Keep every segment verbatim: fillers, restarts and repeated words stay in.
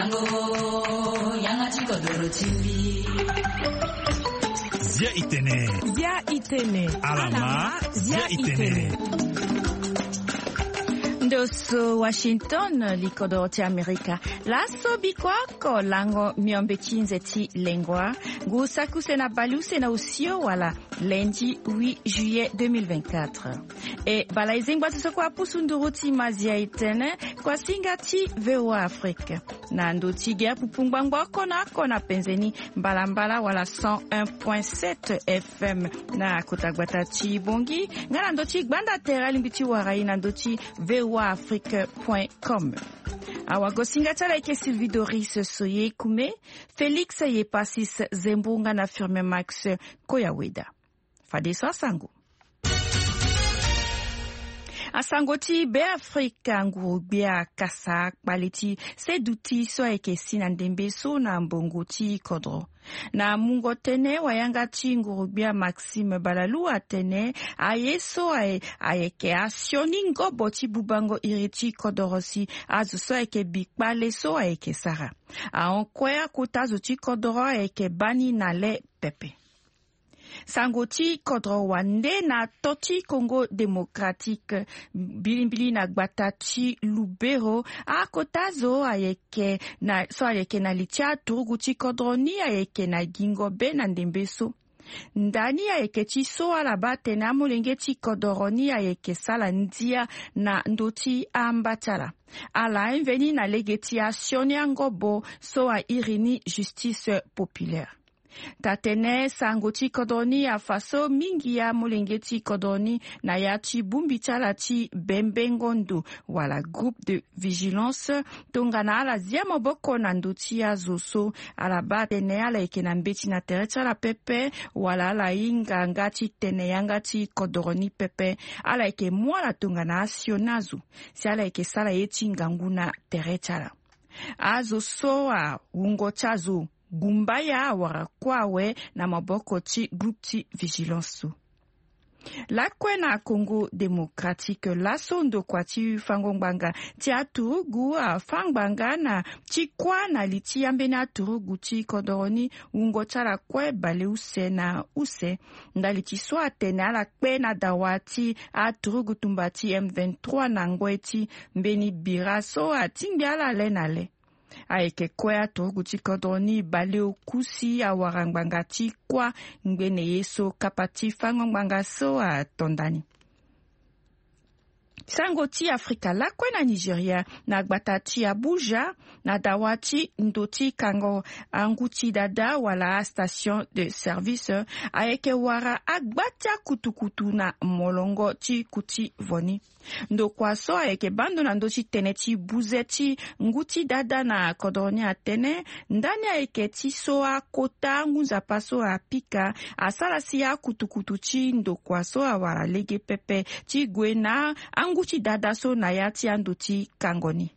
Sango yanga chiko doro chimbi. Zia itene. Zia itene. Alama zia itene. Ndoso Washington likodoti Amerika. Laso bikwako lango miombechi nzeti lengwa. Gusaku sena balu sena usio wala lundi huit juillet deux mille vingt-quatre. E balaizingwa sisokwa pusunduruti mazia itene kwa singati V O A Afrique. Na ndoti gea pupungwangwa kona kona penzeni mbalambala wala cent un point sept F M na kutagwata chibongi. Ngana ndoti gbanda tera limbiti warai na ndoti V O A afrique point com. Awa gosingatala ike Sylvie Doris Soye Kume, Félix Yepasis Zembunga na firme Max Koyaweda. Fadeso asango. Asangoti be Afrika ngurubia kasa baleti seduti so eke sinandembe so na mbongoti kodro. Na mungo tene wayanga ti ngurubia Maxime Balalu atene ayeso ae ayeke asioni ngobo ti bubango iriti kodorosi azu so eke bikpale so aeke sara. A onkwea kutazu ti kodoro aeke bani na le pepe. Sangoti kodro wande na toti Congo démocratique bilimbili na gbatati Lubero a kotazo ayeke na so ayeke na litia turuguti kodro ni ayeke na gingo be na ndembeso. Ndani ayeke ti so alaba tene amolenge ti kodoro ni ayeke sala ndia na ndoti ambatala. Ala enveni na legeti asioni angobo so a irini justice populaire. Tatene sangoti kodoni a faso mingi ya molengeti kodoni na yati bumbi chalati bembengondo wala groupe de vigilance tongana ala zia moboko na nduti ya zoso ala ba tene ala eke na mbeti na terecha la pepe wala ala inga ngati tene yangati kodoroni pepe ala eke mwala tongana asionazu si ala eke sala yeti nganguna terecha la azo soa ungo chazo Gumbaya wara kwawe na maboko ti groupe ti vigilance. La kwe na Congo démocratique la sondo kwa ti fangongbanga ti aturugu a fangbanga na ti kwa na liti yambe na aturugu ti kodoroni ungo chala kwe bale use na use ndali ti so atene ala kwe na dawati aturugu tumbati M vingt-trois na ngwe ti mbeni bira so atingbi ala le na le. Aeke kwea toguti kodoni bale okusi awarangbanga ti kwa ngbene yeso kapati fangongbanga so a tondani. Sangoti Afrika la kwe na Nigeria na gbatati Abuja na dawati ndoti kango anguti dada wala station de service aeke wara agbata kutukutu na molongo ti kuti voni. Ndo kwa so aeke bando na ndoti tene ti buzeti nguti dada na kodoroni atene ndani aeke ti so a kota ngunza paso a pika asala si a kutukutu ti ndo kwa so a wara lege pepe ti gwe na anguti dada so na yati andoti kangoni.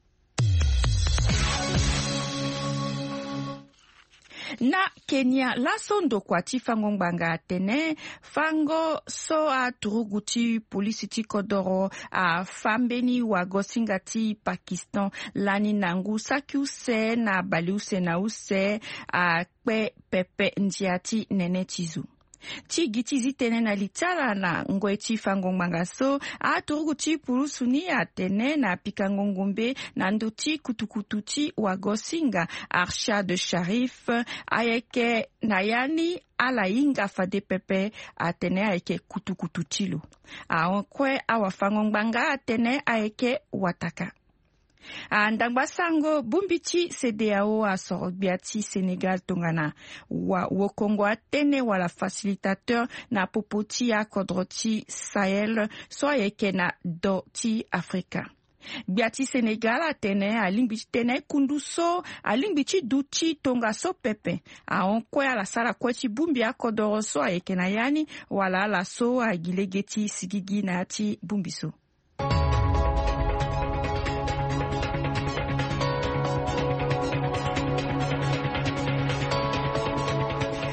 Na Kenya la sondo kwa ti fangongbanga atene fango so a turuguti polisi ti kodoro a fambeni wa gosinga ti Pakistan lani nangu sakiuse na baliuse na use a kwe pepe ndiati nene tizu. Ti gitizi tene na litala na ngwe ti fangongbanga so a turugu ti pulusu ni atene na pikangongombe na nduti kutukutu ti wagosinga Arsha de Sharif ayeke na yani ala inga fade pepe atene ayeke kutukutu tilo. A onkwe awa fangongbanga atene ayeke wataka. Andangba sango bumbiti C D A O a sorbiati Senegal tongana wa wokongo atene wala facilitateur na popoti a kodroti Sahel so yeke na do ti Afrika. Biati Senegal atene alimbichi tene kunduso alimbichi duti tonga so pepe a onkwe ala sala kweti bumbi a kodoro so yeke na yani wala la so a gilegeti sigigi na ati bumbiso.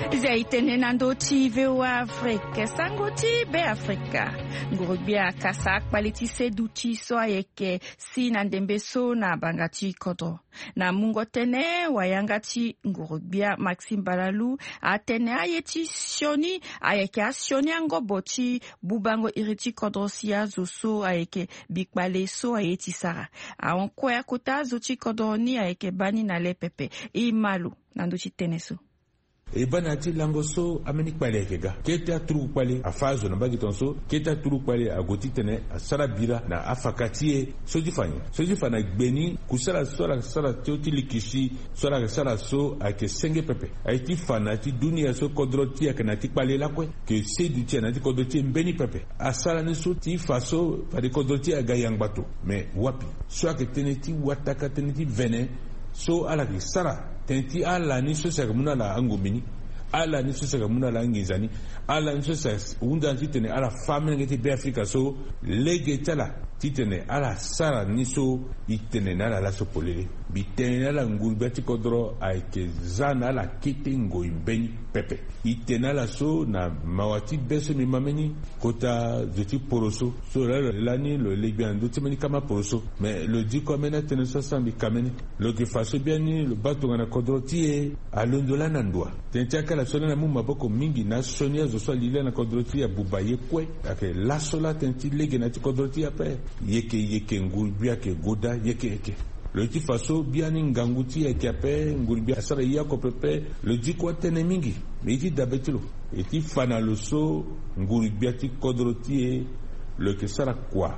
Zaitene nando ti V O A Afrique sangoti be Afrika ngurubia kasak baliti seduti so ayeke si nandembe so na bangati kodo na mungo tene wayangati ngurubia Maxime Balalu atene ayeti sioni ayeke asioni ango boti bubango iriti kodrosia zoso ayeke bikbale so ayeti sara aonko ya kota zoti kodoni ayeke bani na lepepe imalu nando ti tene so e bana ti lango so ameni kpale kega keta turu kpale a fazo na bagi tonso keta turu kpale a goti tene a sara bira na afakatie soji fanya soji fana gbeni kusara sora sara ti likisi sora sara so a ke senge pepe a ti fana ti dunia so kodroti a kana ti kpale la kwe ke sedu ti na ti kodroti mbeni pepe a sara ni so ti faso pa di kodroti a gayang bato me wapi so a ke tene ti wataka tene ti vene so ala ki sara tenti ala ni so saka muna la angomini ala ni so saka muna la ngizani ala ni so saka unda titene ala famine ngeti be Afrika so lege tala titene ala sara ni so itene na la so polele bitene la ngurbe ti kodro aike zana la kite ngoi beni pepe itene la so na mawati beso mi mameni kota zoti poroso so la la ni lo lebian do timeni kama poroso mais le dit comme na tene so sambi kameni lo ke faso bien ni le bato ngana kodro tie alondola na ndwa tenti kala so na mu maboko mingi na sonia zo so lile na kodro tie bubaye kwe ake la sola tenti lege na ti kodro tie pe yeke yeke ngurbi ake goda yeke yeke le ti faso biani nganguti ake ape ngurbi asara yako pepe le di kwa tene mingi me ti dabetilo e ti fana lo so ngurbi ati kodrotie le ke sara kwa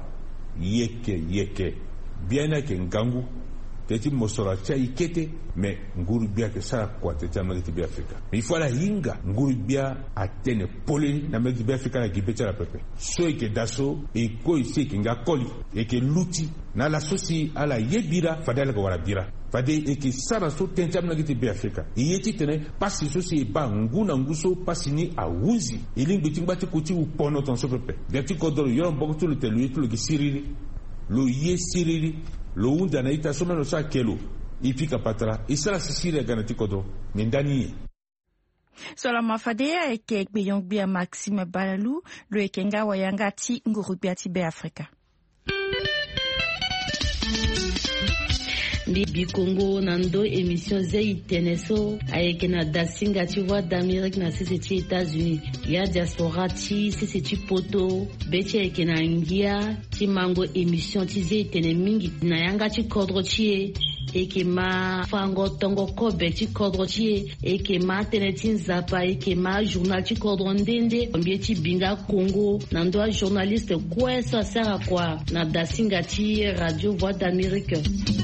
yeke yeke biani ake ngangu teti mosora cha ikete me ngurbi ake sara kwa teti amagiti bi Afrika me ifala hinga ngurbi atene pole na magiti bi Afrika na gibecha la pepe so ike daso e ko ise ke ngakoli e ke luti na la sosi ala yebira fadala ko wala bira fade e ke sara so tenti amagiti bi Afrika yeti tene pasi so si ba nguna nguso pasi ni awuzi ilingi tingbati kuti upono ton so pepe deti kodoro yoro bokutu le telu yetu le siriri lo ye siriri lo unda na ita soma no sa kelo ifika patra isala sisire gana tikodo mindani Sola mafadea eke gbeyong bia Maxime Balalu lo ekenga wayanga ti ngurubia ti be Afrika Ndi bikongo nando émission zei teneso ayeke na dasinga ti voix d'Amérique na sisi ti États-Unis ya diaspora ti sisi ti poto be ti ayeke na ngia ti mango émission ti zei tene mingi na yanga ti kodro ti e eke ma fango tongo kobe ti kodro ti e eke ma tene ti nzapa eke ma journal ti kodro ndende mbie ti binga Congo nando a journaliste kue so asara kua na dasinga ti radio voix d'Amérique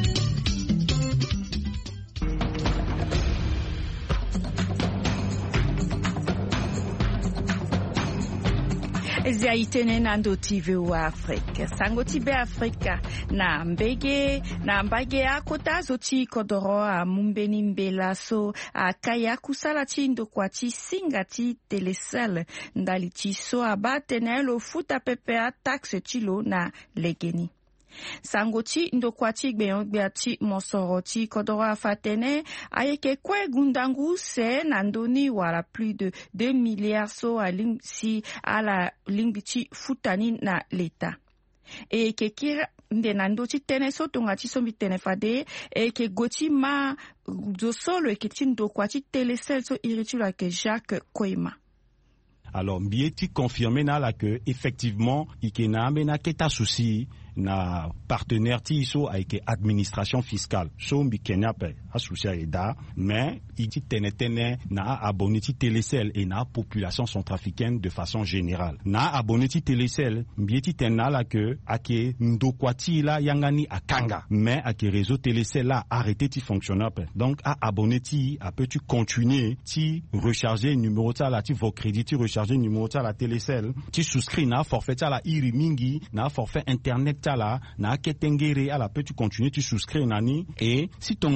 Zaitene nando ti V O A Afrique sango ti be Afrika na mbege na mbage akota zoti kodoro a mumbeni mbela so a kaya kusala ti ndokwa ti singa ti telesel ndali ti so abatene lo futa pepe a taxe ti lo na legeni sango ti ndokwa ti gbeyongbe ti mosoro ti kodoro afatene ayeke kue gundangu se na ndoni wala plus de deux milliards so aling si ala lingbi ti futani na leta e ke kira nde na ndo ti tene so tonga ti so mbi tene fade e ke go ti ma zo solo e ke ti ndokwa ti telesel so iri ti lo ayeke Jacques Koima. Alors mbieti confirmé na la que effectivement ikena mena keta souci na partenaire ti so ayeke administration fiscale so mbi kenya pe asusia eda mais iti tene tene na abonné ti Telecel et na population centrafricaine de façon générale na abonné ti Telecel mbieti tene na la que ake ndokwa ti la yangani akanga mais ake réseau Telecel la arrêté ti fonctionner pe donc a abonné ti a peut tu continuer ti recharger numéro ta la ti vo crédit ti recharger numéro ta la Telecel ti souscrit na forfait ta la iri mingi na forfait internet la na ketengere ala peut tu continuer tu souscrire nani et si ton ana ala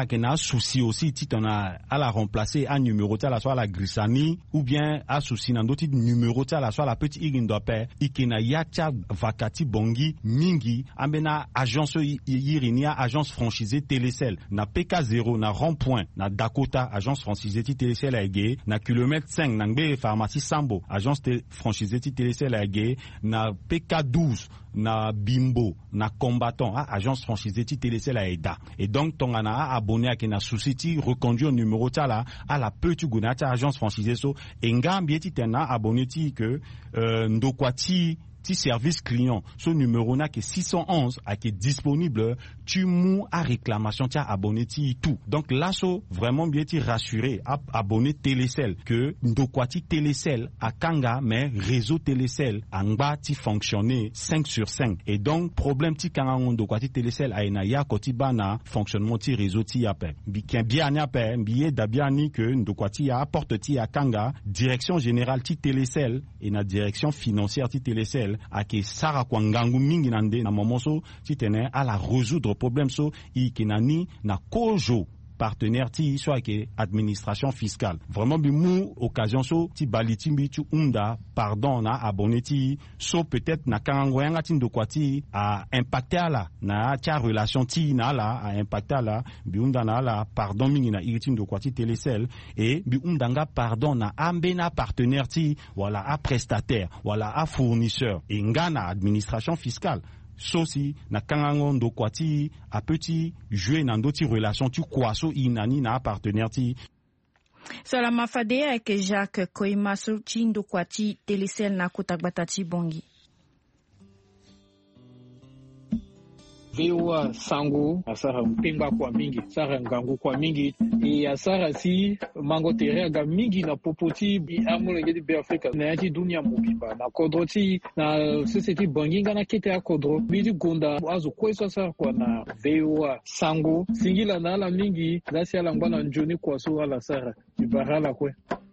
qu'il y a un souci aussi, si on a à la remplacer un numéro, à la soit la Grissani, ou bien à souci dans d'autres numéros, à la soit la petite Igindope, Ikena Yacha Vakati Bongi, Mingi, Amena agence Yirinia, agence franchisée Télécell, na P K zéro, na rond-point, na Dakota, agence franchisée Télécell à Aigué, na kilomètre cinq, na Ngbe pharmacie Sambo, agence franchisée Télécell à Aigué, na P K douze, na Bimbo, na Combattant, ah, agence franchisée Télécell à Eda. Et donc, ton ana abonné à Kena Society, reconduit au numéro tala, à la petite gunata agence franchisée so, et ngambieti tena abonné ti que, euh, ndokwati, ti service client, ce numéro na qui est six cent onze, a qui est disponible, tu mou à réclamation, tu as abonné ti tout. Donc là, so, vraiment bien ti rassuré, à abonné Télécell, que ndokwati Télécell à Kanga, mais réseau Télécell, angba ti fonctionner cinq sur cinq. Et donc, problème ti kanga ndokwati Télécell a enaya kotibana, fonctionnement ti réseau ti yape. Bien bien yape, bien d'abiani que ndokwati a apporte ti à Kanga, direction générale ti Télécell, et na direction financière ti Télécell, à que Sarah Kwangangu mingi nande na momoso ti tene à la résoudre problème so i kenani na kojo partenaire ti soit que administration fiscale vraiment bi mou occasion so ti balitimbi tu unda pardon na abonné ti so peut-être na kango yanga ti ndokwati a impacté ala na tia relation ti na la a impacté ala bi unda na la pardon mingi na iriti ndokwati Télécell et bi undanga pardon na ambena partenaire ti voilà a prestataire voilà a fournisseur et ngana administration fiscale. Sosi na kangango ndokwati a petit jouer dans d'autres relations tu kwaso inani na partenaire ti Sala mafade avec Jacques Koimaso ti ndokwati Télécell na kotakbatati bongi. V O A sango asara mpemba kwa mingi sara ngangu kwa mingi e asara si mango tere ga mingi na popoti bi amulenge di Afrika na yati dunia mobimba na kodroti na society banginga na kete ya kodro bi gonda azu kweso sara kwa na V O A sango singila na ala mingi nasi ala ngwana njoni kwa so ala sara ibarala kwe.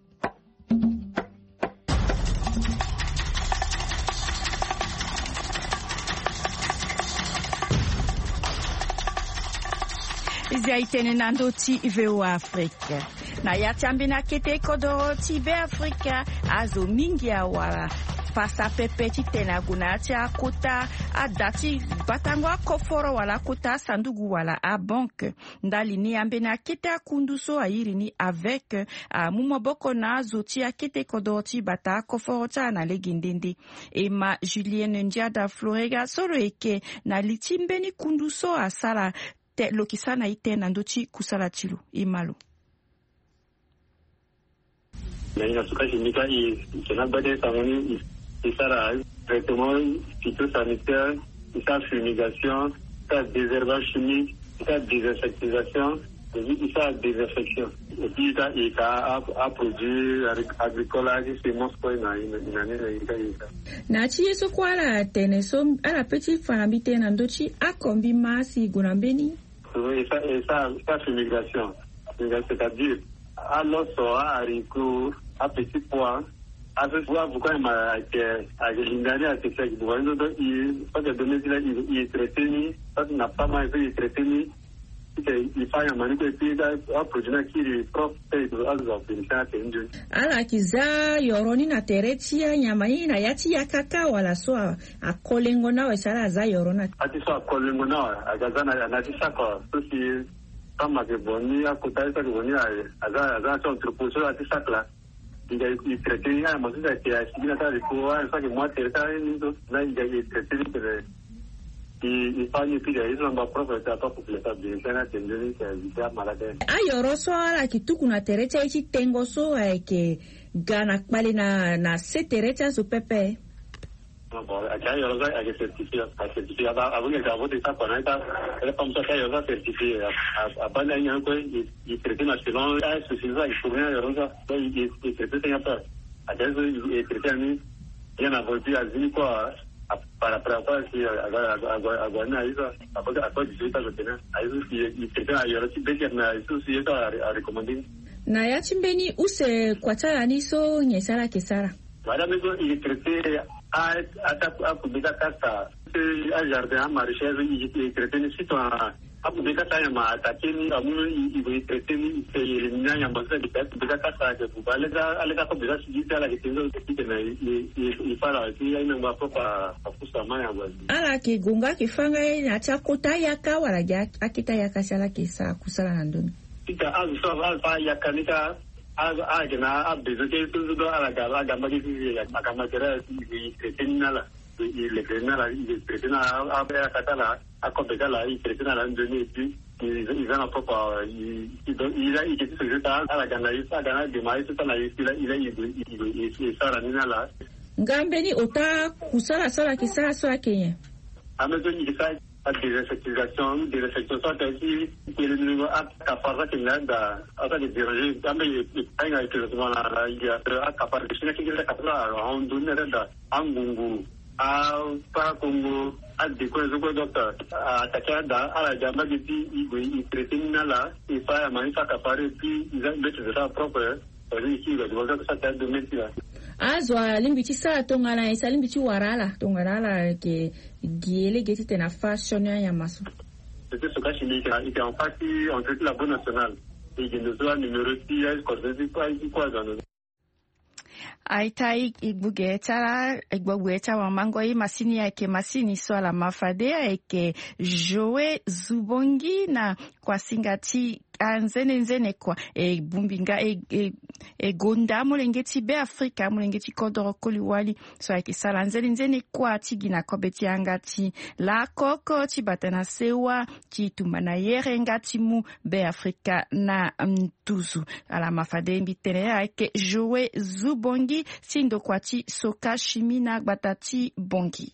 Zaitene nando ti V O A Afrika. Na yatambi na kete kodoro ti be Afrika azo mingi awara. Pasa pepe ti tena guna ti akota adati batangwa koforo wala kota sandugu wala a banque. Ndali ni ambe na kete akunduso ayiri ni avec a mumoboko na azo ti akete kodoro ti bata koforo ta na legindende. Ema Julienne Ndiada Florega soro eke na litimbe ni kunduso asala te lokisana ite nandochi kusala chilu imalo. Na inasuka shimika i kena bade samoni isara traitement phytosanitaire, isa fumigation, isa désherbage chimique, isa désinsectisation, isa désinfection. Et puis ça il a a produit agricole semence quoi na inane na ika ika. Na chi yeso kwala tene so ala petit fanabite nandochi akombi masi gunambeni. Oui, ça, ça, ça fumigation. C'est-à-dire, à l'os, à haricot, à petit pois, à ce pois, pourquoi il m'a été à l'ingénieur à ce fait que vous voyez, il faut que donner là, il est traité, ça n'a pas mal été traité, il faut y manier que puis à produire qui est propre et de l'autre finissant c'est une. Ala kiza yoroni na teretia nyamani na yati ya kaka wala so a kolengo na wesala za yorona. Ati so a kolengo na agazana na tisa kwa sosi kama ke boni akutaisa ke boni aza aza so entreposo ati sakla. Diga i traité ya mo sa ke asibina ta ko a sa ke mo tereta ni do na i traité ni il parle plus de ils ont pas professeur pas pour les tables c'est un tendu c'est vita malade ayoro so ala kituku na tereta ichi tengo so ke gana kpali na na se tereta so pepe bon akaya yoro za ake certifié a certifié aba abunge ka vote sa kona ita ele pamsa ka yoro certifié abana nyan ko i traité national a suffisant il faut rien yoro za il il traité ya pas a des il traité ni yana volti azini quoi para para para si agora agora agora na isso após após isso tá gostando aí isso se tem aí ela se vê na isso se está a recomendar na ya chimbeni use kwatala niso nyesara kesara para mesmo il traité a a a publicar casa a jardin a marché il traité ni sito a abu de kata ya ma atakeni amu ibo treteni se eliminanya ya masa de kata de kata de bubalega alega ko bila sijita la kitenzo kitena i fara ki ina mapo pa kusa maya ngwazi ala ki gunga kifanga na chakota yaka wala ya akita yaka sala kisa kusala na ndoni ita azu so alfa yakanika az agena abde ke tuzo ala gala gamba ki ya akamatera i treteni nala i le prenala i tretena abe akatala akobekala i tretena la ndoni pi ils ont propre il il a il était sur ça à la ganaïs à ganaïs de maïs ça là il a il a il il ça la nina là ngambeni ota kusala sala kisa so akenye amazon il fait des effectuations des effectuations qui qui le niveau à capara qui là da à des diriger mais il a été le moment là il y a à capara qui est qui est capara on donne là angungu a pa Congo a de quoi je docteur a takada a la jamba de ti i tretina la i fa ma fa capare puis ils ont mettre ça propre pour ici le docteur ça t'a de mettre là azwa limbiti sa tongana isa limbiti warala tongana la ke giele geti tena fashion ya maso c'était ce cas chimique il était en partie en fait la bonne nationale et il nous a numéro six quoi c'est quoi quoi dans le aitai igbugeta igbugeta wa mango hii masini yake masini swala mafadea yake Joe Zubongi na kwa singati anzene nzene kwa e bumbinga e, e, e gonda mulengeti be Afrika mulengeti kodoro koliwali so yake sala nzene nzene kwa tigina kobeti angati la koko tibatana sewa titumana yere ngati mu be Afrika na mtuzu ala mafade mbitene yake Joe Zubongi sindo kwati soka shimina batati bongi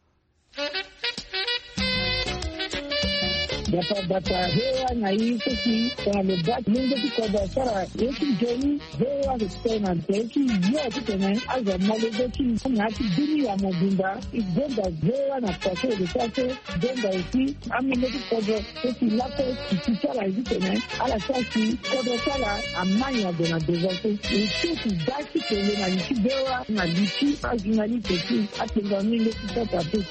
Bata bata hewa na hii sisi kwa lebat mungu kikoba sara yeki jeni hewa kutena teki yote tena aza malezeki ngati dini ya mobimba igenda hewa na pase de pase genda isi amine kikoba sisi lapo kisara hivi tena ala sasi kodo sala amanya de na devote isi daki tele na isi hewa na liti ajinali teki atenga mingi kikoba tu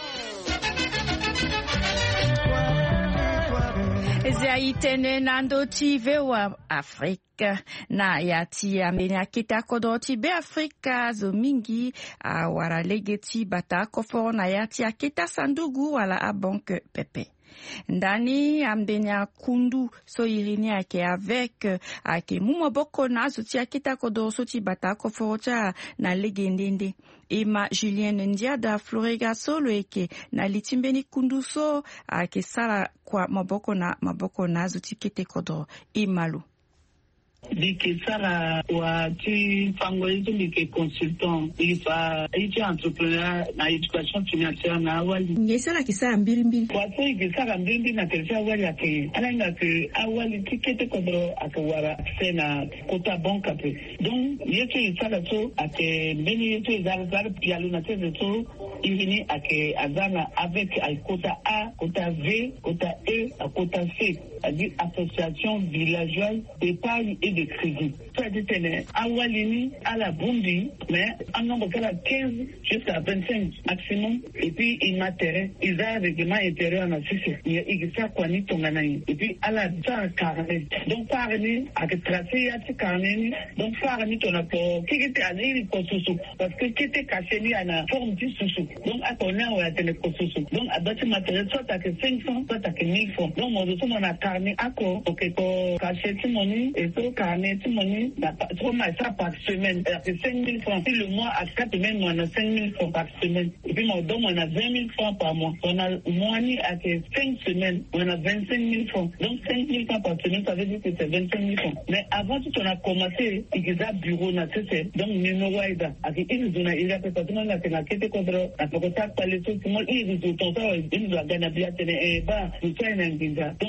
Zaitene nando tive wa Afrika na yati amenya kita kodoti be Afrika zo mingi a wara legeti bata kofo na yati akita sandugu wala a banque pepe. Ndani ambenya kundu so irini ake avec ake mumo boko na zuti akita kodo soti bata kofo cha na legendende. Ema Julien Ndiada Florega solo eke na litimbeni kundu so ake sala kwa maboko na maboko na zuti kete kodo imalu. Dike sara wa ti fango hizo dike consultant ifa hizo entrepreneur na education financière na awali ngesala kisara mbili mbili kwa so ikisara mbili mbili na teresa awali ake alanga ke awali tikete kodro akawara sena kota banka pe donc yeto isala so ake mbeni yeto izara zara pialu na teze so ihini ake azana avec al kota A kota V kota E a kota C c'est-à-dire association villageoise d'épargne et de crédit. Ça dit tene awalini à la Bundi, mais en nombre de quinze jusqu'à vingt-cinq maximum. Et puis il m'intéresse, il a un règlement intérieur en Afrique. Il y a il quoi ni tonganaï. Et puis à la ça carnet. Donc par année, avec tracé à ce carnet, donc par année ton apport qui était à l'île Kososo parce que qui était caché ni à la forme du sous. Donc à ton air ou à télé Kososo. Donc à bâtir matériel soit à que cinq cents, soit à que mille francs. Donc moi je suis mon carnet à quoi? Ok, pour cacher tout mon nid et pour carnet tout mon nid. Trop mal ça par semaine, c'est cinq mille francs. Si le mois à quatre semaines, on a cinq mille francs par semaine. Et puis mon don, on a vingt mille francs par mois. On a mois à cinq semaines, on a vingt-cinq mille francs. Donc cinq mille francs par semaine, ça veut dire que c'est vingt-cinq mille francs. Mais avant tout, on a commencé, il y a un bureau, donc numéro aida. Avec une zone, il y a peut-être une zone, la quête contre la propriété par les autres, il y a des autres, il y a des ganabias, et bah, tout ça, il y a un guinda. Donc, avec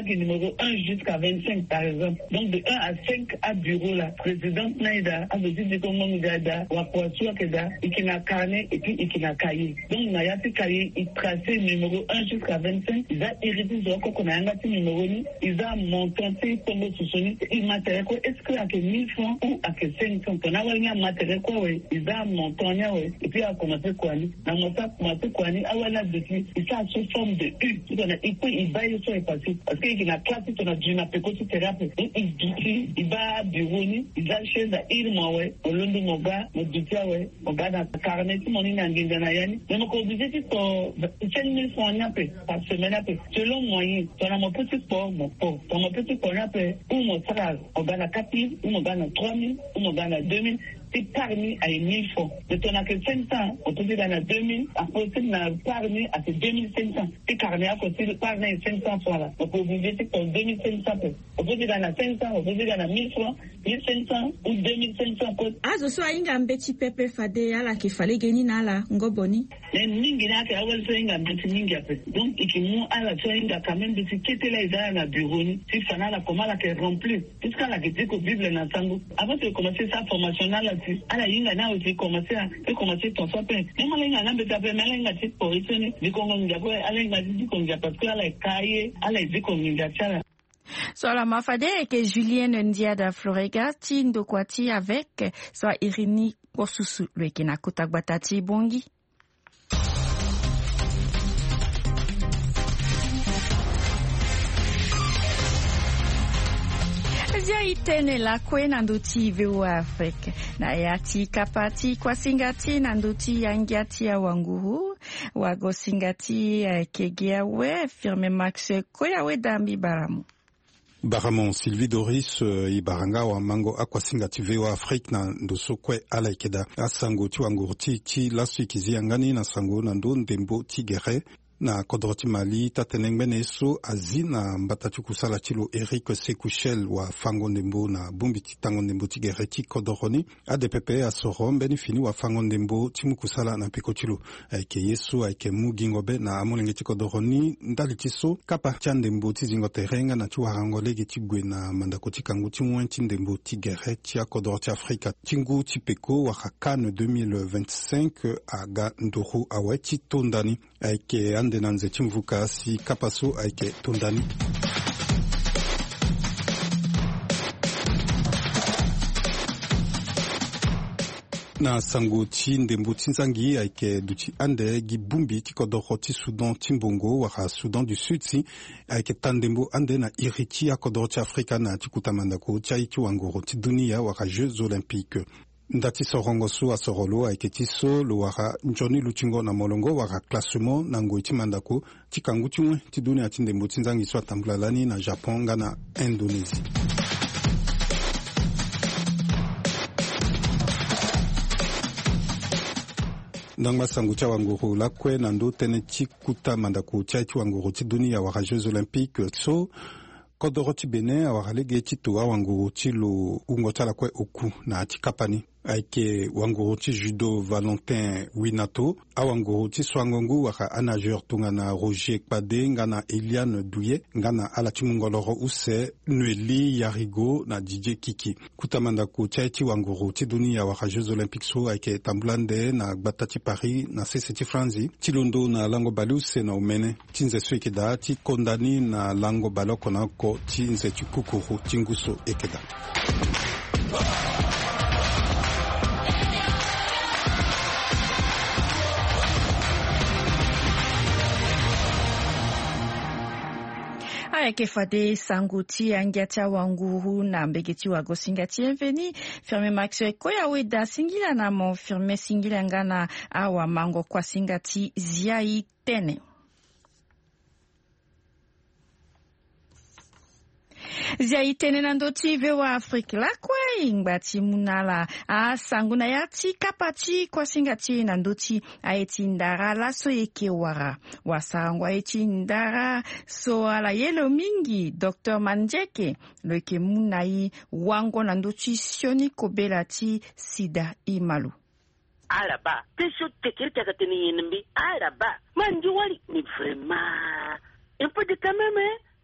qui est numéro un jusqu'à vingt-cinq, par exemple. Donc, de un à cinq à bureau, la présidente Naïda, a besoin de comment nous a ou à quoi soit que da, et qui n'a carnet, et puis, et qui n'a cahier. Donc, Nayati cahier, il tracé numéro un jusqu'à vingt-cinq, il a hérité de quoi qu'on a un gâté numéro un, il a monté, tombé sous son nid, il matériel quoi, est-ce qu'il y a que mille francs ou à que cinq cents? On a un matériel quoi, oui, il a monté, oui, et puis, il a commencé quoi, ni, dans mon sac, commencé quoi, ni, ah, voilà, depuis, il s'est sous forme de U, il peut, il va, il soit passé, parce qu'il a classé, on a dû n'a pas côté thérapie, il dit, il va, bureau, ni, il a chez la île, moi, ouais, au long de mon gars, mon dutia, ouais, mon gars, dans carnet, mon ina, n'ayani, mais mon obligé, c'est pour, cinq mille francs, par semaine, selon moyen, tu as mon petit sport, mon pauvre, tu as mon petit sport, ou mon salaire, on gagne à quatre mille, ou on gagne à trois mille, ou on gagne à deux mille, c'est parmi à mille francs. Mais tu n'as que cinq cents, on peut dire à deux mille, après tu n'as parmi à deux mille cinq cents. C'est carné à côté, parmi à cinq cents francs là. On peut obliger c'est pour deux mille cinq cents. On peut dire à cinq cents, on peut dire à mille francs, mille cinq cents ou deux mille cinq cents. Ah, je suis un petit pepe fade à la qui fallait gagner à la ngoboni. Mais n'ingéna que awal so inga petit ninga pe. Donc ikimu à la so inga quand même de ce qui était là ils ont un bureau ni. Si fana la comment la que rempli. Puisqu'à la que dit Bible na sango. Avant de commencer sa formation là là ala inga na aussi commencer à commencer ton sapin. Mais moi inga na beta pe mais inga ti positionner. Di kongo nja ko ala inga di kongo nja parce que ala kaye ala di kongo nja chala. Soit la mafade que Julien Ndiada Florega tindo kwati avec soit Irini Kosusu le kina kotagbata bongi. Zia itene la kwe nanduti vewa Afrika na yati kapati kwa singati nanduti yangiati ya wanguhu wago singati uh, kegia we firme Max koya we dambi baramu Baramon Sylvie Doris uh, Ibaranga wa mango akwasingati vewa Afrika na ndoso kwe ala ikeda asango ti wangurti ti lasu ikizi yangani na sango na ndo ndembo tigere na kodroti mali tatenengmene so azina mbatatu kusala chilo Eric Sekouchel wa fango ndembo na bumbi titango ndembo tigereti kodoroni adepepe asorom beni fini wa fango ndembo timu kusala na peko chilo aike yesu aike mugingobe na amolenge tikodoroni ndali tiso kapa chandembo tizingo terenga na chuwa rangolege tigwe na mandako tikangu timwen tindembo tigereti ya kodroti Afrika tingu tipeko wa Cannes deux mille vingt-cinq aga ndoro aweti tondani aike ande nanze chimvuka si kapaso aike tondani. Na sango ti ndembo tinzangi aike duti ande gibumbi tikodoro ti Soudan timbongo waka Soudan du Sud si aike tandembo ande na iriti akodoro ti Afrika na tikutamandako ti aiki wangoro ti dunia waka Jeux Olympiques. Ndati sorongo su asorolo aike tiso lo wara njoni luchingo na molongo wara classement na ngoi ti mandako ti kangu ti mwe ti dunia ti ndembo ti nzangi so atambulalani na Japon nga na Indonésie. Ndangma sangu tia wanguru lakwe na ndo tene ti kuta mandako tia ti wanguru ti dunia wara Jeux Olympiques so kodoro ti Benin awara lege ti to awanguru ti lo ungo tala kwe oku na ti kapani aike wanguru ti judo Valentin Winato awanguru ti swangongu waka anageur tunga na Roger Kpade nga na Eliane Douye nga na ala ti mungoloro use Noeli Yarigo na D J Kiki kutamandako ti ti wanguru ti dunia waka Jeux Olympiques so aike tambulande na gbata ti Paris na sese ti Franzi ti londo na lango bali use na umene ti nze so ekeda ti kondani na lango baloko na ko ti nze ti kukuru ti nguso ekeda. Ake fade sanguti angiatia wanguru na mbegeti wago singati enveni firme Max koya weda singila na mo firme singila ngana awa mango kwa singati ziai tene. Zia itene nandoti vewa Afrika la kwa ingbati munala a sanguna yati kapati kwa singati nandoti aeti ndara la so yeke wara wasangwa eti ndara so ala yelo mingi Docteur Manjeke leke munai wango nandoti sioni kobelati sida imalu araba tesho tekirita kateni yenbi araba manji wali ni vraiment un peu de quand même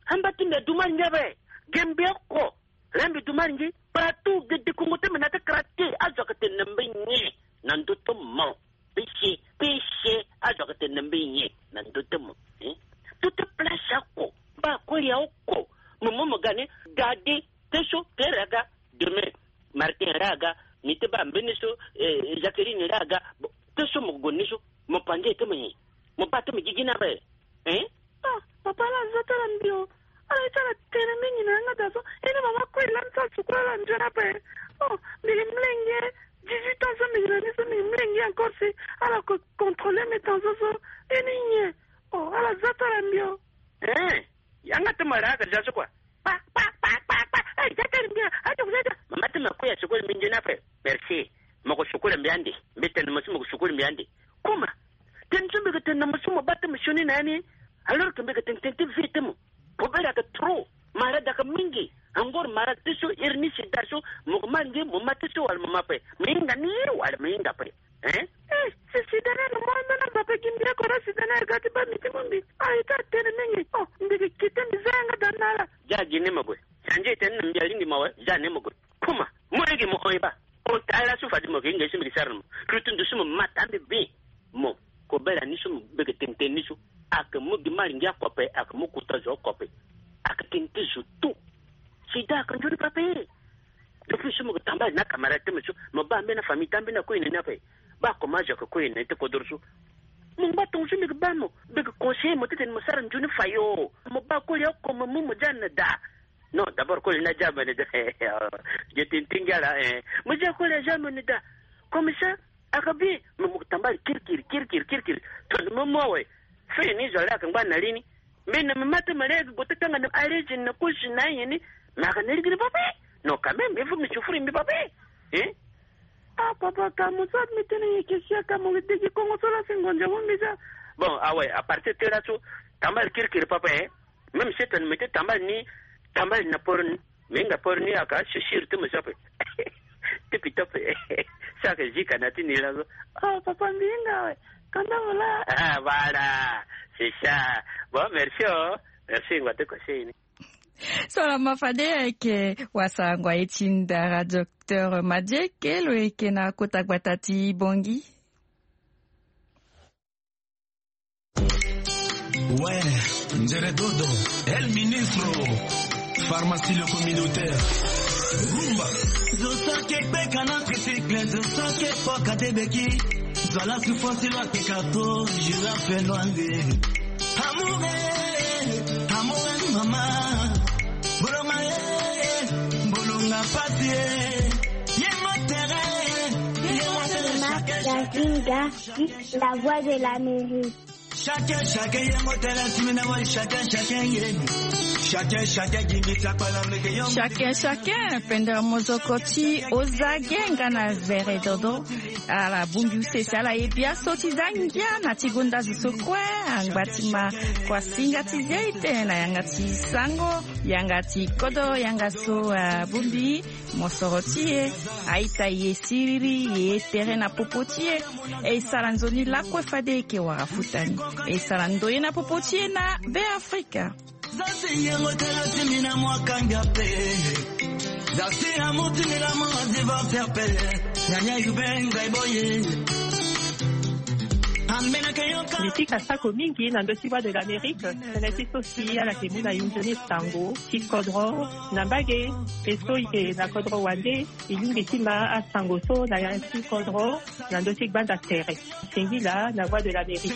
hambati me dumar nyabe gambia ko lambi dumar ngi paratu de kongote menata krate azokate nambenye nandoto mo pichi pichi azokate nambenye nandoto mo eh toute place ko ba ko ya ko momo mogane gade teso teraga demain Martin Raga nite ba mbeniso eh, Jacqueline Raga teso mo goniso mo pande temenye mo pato mi gigina be eh ah papa la zata ndio ala itala tena mingi na ngada so ene mama ko ilanza tsukala njana pe oh mili mlenge dix-huit ans mi ngani so mi mlenge encore si ala ko contrôler mes temps so ene nye oh ala zata ndio eh yanga temara ga jaso kwa pa pa pa pa pa eh zata ndio ajo zata mama tema ko ya shukuru minjana pe merci mako shukuru mbiande mbete mo mo shukuru mbiande kuma tenjumbe ga tenna mo sumo batte mishoni nani alors que mbega tentente vite mo pobera ka tro mara da ka mingi angor mara tiso irni sidaso mo mangi mo matiso wal mo mape minga ni wal minga pe eh eh se sidana no mo na bape gimbia ko sidana ga ti ba miti mumbi ai ta tene mingi oh mbega kiten zanga danala ja gine mo boy sanje ten mbia lingi mawe ja ne mo kuma mo ege mo oiba o tala su fadi mo nge simi sarno rutun du sumo matambe bi mo ko bela ni sumo mbega tentente ni su aka mugi mari ngia kope aka mukuta zo kope aka tinti zutu sida kan juri pape depuis sumo tamba na kamera temecho mo ba mena famille tambe na ko ine na pe ba ko maja ko ko ine te ko dorsu mo ba ton jumi ba mo be ko conseil mo teten mo saran juni fayo mo ba ko ya ko mo mo janna da no d'abord ko na jamane de je tintingala eh mo ja ko la jamane da comme ça aka bi mo tamba kirkir kirkir kirkir to mo mo we fe ni zola kan ba nalini mena mamata marega gotanga na origin na kushi na yini maka nirigiri pape no kame mbefu michufuri mbi pape eh ah papa kama sot mitene kisia kama witiki kongo sola singonja wumbiza bon ah ouais à partir de là tout tambal kirkir pape même si tu mette tambal ni tambal na porni menga porni aka shishir tu msape tipi tope ça que j'ai kanati ni là ah papa mbinga we Voilà. Ah, voilà. C'est ça. Bon, merci. Oh. Merci. Ngwate kwa shini. Sola mafade ke wasangwa etindara Docteur Madieke lo eke na kota gwatati bongi. Ouais, Ndere Dodo, El Ministro, pharmacie le communautaire. Rumba. Zosoke beka na tricycle, zosoke poka debeki. Zola souffrance la kekato, girafe noande. Amouré, amouré mama. Bolonga e, bolonga patie. Yemo tere, yemo tere. Dazinga, la voix de l'Amérique. Chacun, chacun, yemo tere, timina chacun, chacun yemo. Chacun, chacun, gingita pala meke yom. Chacun, chacun, penda mozokoti, ozagenga na vere dodo. Ala bungu sesa la ebia soti zangia na tigunda zisokwe angbatima kwa singa tizeite na yangati sango yangati kodo yangaso uh, bumbi mosorotie aita yesiri ye terena popotie e salanzoni la kwe fade ke warafutani e salandoye na popotie na be Afrika. Zasi yengo tela timina mwakanga pe. Zasi amuti mila mwazi va faire pe. Nyanya yubenga iboye. Liti kasako mingi na ndosiwa de l'Amérique, seleti sosi ala kemuna yunjoni sango, ti kodro, na bage, peso ike na kodro wande, ilungi tima a sango so na yansi kodro, na ndosik banda tere. Singila na voix de l'Amérique.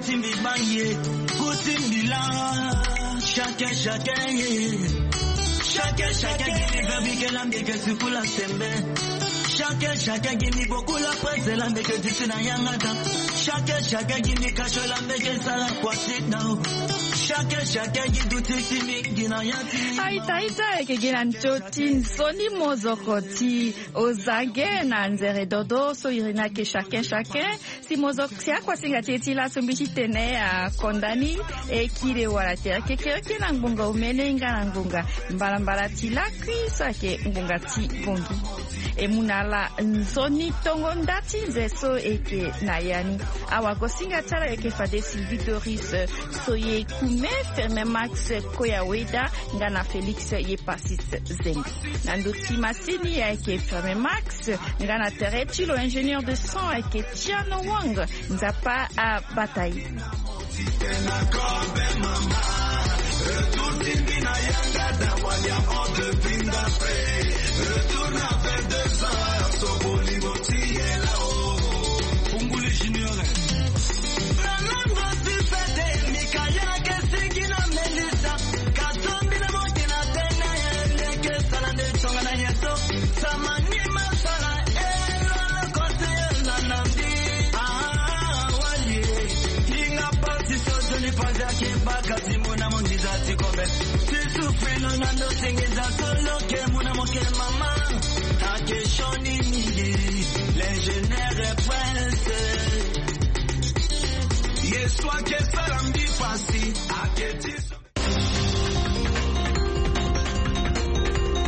Chacun, chacun, chacun, chacun, qui veut que l'ambique se fout la sembe. Chacun, chacun, qui me beaucoup la presse, l'ambique du Sinayangata. Chacun, chacun, qui me cache l'ambique, ça la croisée now. Chacun, chacun, qui doute si me guinayati. Aïta, aïta, que guinanchotin, soni mozokoti, ozage, nanzere dodo, so irina que chacun, chacun, si mozoksia, kwa singati la sombichi tene a kondani, e kire wala tere, ke kere ke nangunga, umene inga nangunga, mbala mbala tila, krisa ke ngunga ti bongi. e munala nzoni tongo ndati zeso eke nayani awa gosinga tara eke fade Sylvie Doris soye kume ferme Max Koyaweda ngana Felix ye pasis zenga nandoti masini ya eke ferme Max ngana Terechi lo ingénieur de son eke Tiano Wang nzapa a bataille. L'ingénieur est prince. Yes, toi qui es salam di fasi.